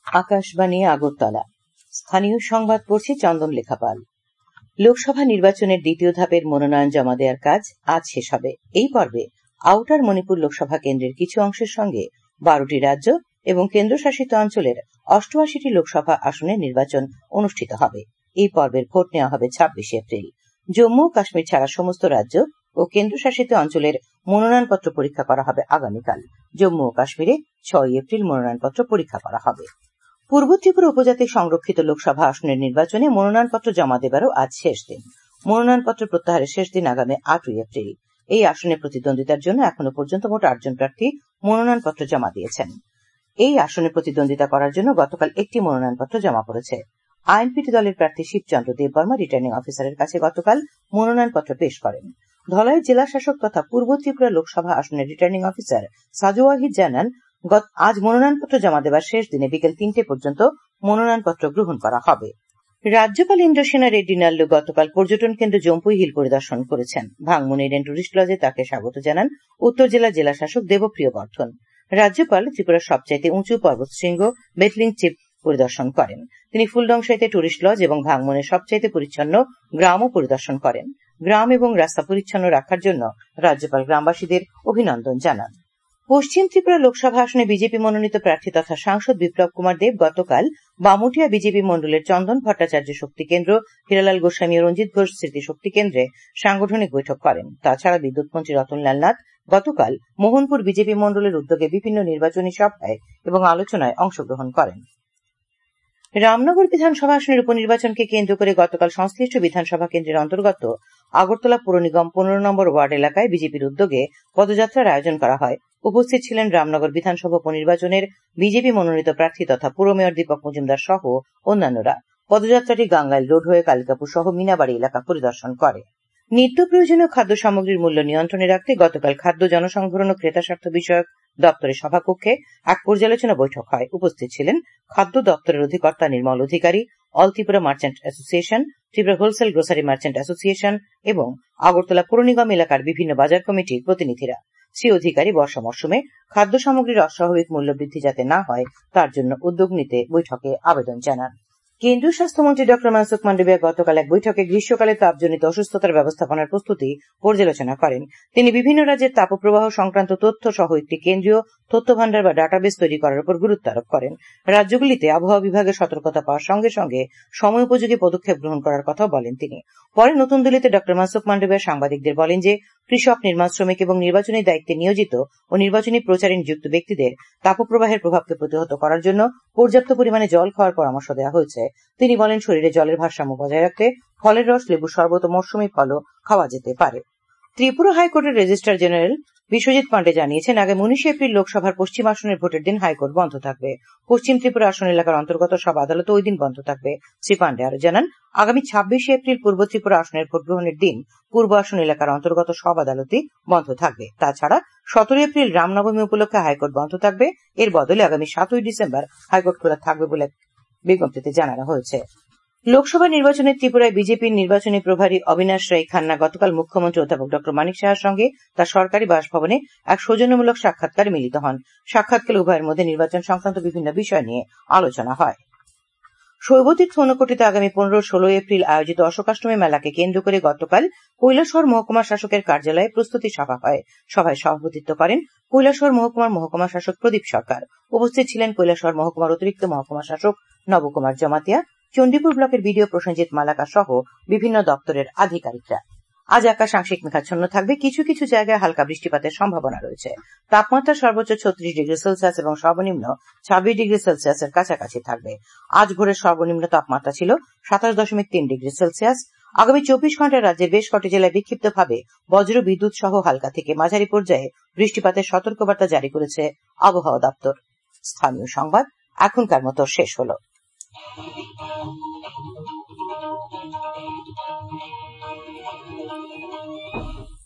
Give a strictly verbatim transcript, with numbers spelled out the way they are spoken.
আকাশবাণী আগরতলা। স্থানীয় সংবাদ পড়ছি চন্দন লেখাপাল। লোকসভা নির্বাচনের দ্বিতীয় ধাপের মনোনয়ন জমা দেওয়ার কাজ আজ শেষ হবে। এই পর্বে আউটার মণিপুর লোকসভা কেন্দ্রের কিছু অংশের সঙ্গে বারোটি রাজ্য এবং কেন্দ্রশাসিত অঞ্চলের অষ্টআশিটি লোকসভা আসনের নির্বাচন অনুষ্ঠিত হবে। এই পর্বের ভোট নেওয়া হবে ছাব্বিশে এপ্রিল। জম্মু ও কাশ্মীর ছাড়া সমস্ত রাজ্য ও কেন্দ্রশাসিত অঞ্চলের মনোনয়নপত্র পরীক্ষা করা হবে আগামীকাল। জম্মু ও কাশ্মীরে ছয় এপ্রিল মনোনয়নপত্র পরীক্ষা করা হবে। পূর্ব ত্রিপুরা উপজাতি সংরক্ষিত লোকসভা আসনের নির্বাচনে মনোনয়নপত্র জমা দেবারও আজ শেষ দিন। মনোনয়নপত্র প্রত্যাহারের শেষ দিন আগামী আটই এপ্রিল। এই আসনে প্রতিদ্বন্দ্বিতার জন্য এখনো পর্যন্ত মোট আটজন প্রার্থী মনোনয়নপত্র জমা দিয়েছেন। এই আসনে প্রতিদ্বন্দ্বিতা করার জন্য গতকাল একটি মনোনয়নপত্র জমা পড়েছে। আইএনপিটি দলের প্রার্থী শিবচন্দ্র দেববর্মা রিটার্নিং অফিসারের কাছে গতকাল মনোনয়নপত্র পেশ করেন। ধলাই জেলা শাসক তথা পূর্ব ত্রিপুরা লোকসভা আসনের রিটার্নিং অফিসার সাজু ওয়াহিদ জানান, আজ মনোনয়নপত্র জমা দেবার শেষ দিনে বিকেল তিনটে পর্যন্ত মনোনয়নপত্র গ্রহণ করা হবে। রাজ্যপাল ইন্দ্রসেনা রেড্ডি নাল্লু গতকাল পর্যটন কেন্দ্র জম্পুই হিল পরিদর্শন করেছেন। ভাঙমুন ইডেন টুরিস্ট লজে তাকে স্বাগত জানান উত্তর জেলা জেলা শাসক দেবপ্রিয় বর্ধন। রাজ্যপাল ত্রিপুরার সবচাইতে উঁচু পর্বতশৃঙ্গ বেতলিং চিপ পরিদর্শন করেন। তিনি ফুলডংশাইতে টুরিস্ট লজ এবং ভাঙমনের সবচাইতে পরিচ্ছন্ন গ্রামও পরিদর্শন করেন। গ্রাম এবং রাস্তা পরিচ্ছন্ন রাখার জন্য রাজ্যপাল গ্রামবাসীদের অভিনন্দন জানান। পশ্চিম ত্রিপুরা লোকসভা আসনে বিজেপি মনোনীত প্রার্থী তথা সাংসদ বিপ্লব কুমার দেব গতকাল বামুটিয়া বিজেপি মন্ডলের চন্দন ভট্টাচার্য শক্তি কেন্দ্র, হীরালাল গোস্বামী ও রঞ্জিত ঘোষ স্মৃতি শক্তি কেন্দ্রে সাংগঠনিক বৈঠক করেন। তাছাড়া বিদ্যুৎ মন্ত্রী রতনলাল নাথ গতকাল মোহনপুর বিজেপি মন্ডলের উদ্যোগে বিভিন্ন নির্বাচনী সভায় এবং আলোচনায় অংশগ্রহণ করেন। রামনগর বিধানসভা আসনের উপনির্বাচনকে কেন্দ্র করে গতকাল সংশ্লিষ্ট বিধানসভা কেন্দ্রের অন্তর্গত আগরতলা পৌর নিগম পনেরো নম্বর ওয়ার্ড এলাকায় বিজেপির উদ্যোগে পদযাত্রার আয়োজন করা হয়। উপস্থিত ছিলেন রামনগর বিধানসভা উপনির্বাচনের বিজেপি মনোনীত প্রার্থী তথা পুর মেয়র দীপক মজুমদার সহ অন্যান্যরা। পদযাত্রাটি গাঙ্গাইল রোড হয়ে কালিকাপুর সহ মিনাবাড়ি এলাকা পরিদর্শন করে। নিত্য প্রয়োজনীয় খাদ্য সামগ্রীর মূল্য নিয়ন্ত্রণে রাখতে গতকাল খাদ্য জনসংভরণ ও ক্রেতা স্বার্থ বিষয়ক দপ্তরের সভাকক্ষে এক পর্যালোচনা বৈঠক হয়। উপস্থিত ছিলেন খাদ্য দপ্তরের অধিকর্তা Nirmal Adhikari, all Tripura merchant association, Tripura wholesale grocery merchant association এবং আগরতলা পুর নিগম এলাকার বিভিন্ন বাজার কমিটির প্রতিনিধিরা। শ্রী অধিকারী বর্ষা মরশুমে খাদ্য সামগ্রীর অস্বাভাবিক মূল্য বৃদ্ধি যাতে না হয় তার জন্য উদ্যোগ নিতে বৈঠকে আবেদন জানান। কেন্দ্রীয় স্বাস্থ্যমন্ত্রী ডক্টর মনসুখ মান্ডভিয়া গতকাল এক বৈঠকে গ্রীষ্মকালে তাপজনিত অসুস্থতার ব্যবস্থাপনার প্রস্তুতি পর্যালোচনা করেন। তিনি বিভিন্ন রাজ্যের তাপপ্রবাহ সংক্রান্ত তথ্য সহ একটি কেন্দ্রীয় তথ্য ভান্ডার বা ডাটাবেস তৈরি করার উপর গুরুত্ব আরোপ করেন। রাজ্যগুলিতে আবহাওয়া বিভাগের সতর্কতা পাওয়ার সঙ্গে সঙ্গে সময় উপযোগী পদক্ষেপ গ্রহণ করার কথাও বলেন তিনি। পরে নতুন দিল্লিতে ডক্টর মনসুখ মান্ডভিয়া সাংবাদিকদের বলেন যে কৃষক, নির্মাণ শ্রমিক এবং নির্বাচনী দায়িত্বে নিয়োজিত ও নির্বাচনী প্রচারে নিযুক্ত ব্যক্তিদের তাপপ্রবাহের প্রভাবকে প্রতিহত করার জন্য পর্যাপ্ত পরিমাণে জল খাওয়ার পরামর্শ দেওয়া হয়েছে। তিনি বলেন, শরীরে জলের ভারসাম্য বজায় রাখতে ফলের রস, লেবু শরবত ও মৌসুমী ফলও খাওয়া যেতে পারে। ত্রিপুরা হাইকোর্টের রেজিস্ট্রার জেনারেল বিশ্বজিৎ পান্ডে জানিয়েছেন, আগামী উনিশে এপ্রিল লোকসভার পশ্চিম আসনের ভোটের দিন হাইকোর্ট বন্ধ থাকবে। পশ্চিম ত্রিপুরা আসন এলাকার অন্তর্গত সব আদালত ওই দিন বন্ধ থাকবে। শ্রী পান্ডে আরো জানান, আগামী ছাব্বিশে এপ্রিল পূর্ব ত্রিপুরা আসনের ভোট গ্রহণের দিন পূর্ব আসন এলাকার অন্তর্গত সব আদালতই বন্ধ থাকবে। তাছাড়া সতেরো এপ্রিল রামনবমী উপলক্ষে হাইকোর্ট বন্ধ থাকবে। এর বদলে আগামী সাতই ডিসেম্বর হাইকোর্ট খোলা থাকবে বলে বিজ্ঞপ্তিতে জানানো হয়েছে। লোকসভা নির্বাচনে ত্রিপুরায় বিজেপির নির্বাচনী প্রভারী অবিনাশ রায় খান্না গতকাল মুখ্যমন্ত্রী অধ্যাপক ডক্টর মানিক সাহার সঙ্গে তার সরকারি বাসভবনে এক সৌজন্যমূলক সাক্ষাৎকারে মিলিত হন। সাক্ষাৎকালে উভয়ের মধ্যে নির্বাচন সংক্রান্ত বিভিন্ন বিষয় নিয়ে আলোচনা হয়। শৈবতীর্থ ঊনকোটিতে আগামী পনেরো ষোলো এপ্রিল আয়োজিত অশোকাষ্টমী মেলাকে কেন্দ্র করে গতকাল কৈলাসহর মহকুমা শাসকের কার্যালয়ে প্রস্তুতি সভা হয়। সভায় সভাপতিত্ব করেন কৈলাসহর মহকুমার মহকুমা শাসক প্রদীপ সরকার। উপস্থিত ছিলেন কৈলাসহর মহকুমার অতিরিক্ত মহকুমা শাসক নবকুমার জমাতিয়া, চণ্ডীপুর ব্লকের বিডিও প্রসেনজিৎ মালাকা সহ বিভিন্ন দপ্তরের আধিকারিকরা। আজ আকাশ আংশিক মেঘাচ্ছন্ন থাকবে, কিছু কিছু জায়গায় হালকা বৃষ্টিপাতের সম্ভাবনা রয়েছে। তাপমাত্রা সর্বোচ্চ ছত্রিশ ডিগ্রি সেলসিয়াস এবং সর্বনিম্ন ছাব্বিশ ডিগ্রি সেলসিয়াসের কাছাকাছি থাকবে। আজ ভোরের সর্বনিম্ন তাপমাত্রা ছিল সাতাশ দশমিক তিন ডিগ্রি সেলসিয়াস। আগামী চব্বিশ ঘন্টায় রাজ্যের বেশ কটি জেলায় বিক্ষিপ্তভাবে বজ্র বিদ্যুৎ সহ হালকা থেকে মাঝারি পর্যায়ে বৃষ্টিপাতের সতর্কবার্তা জারি করেছে আবহাওয়া দপ্তর। স্থানীয় সংবাদ এখনকার মতো শেষ হলো।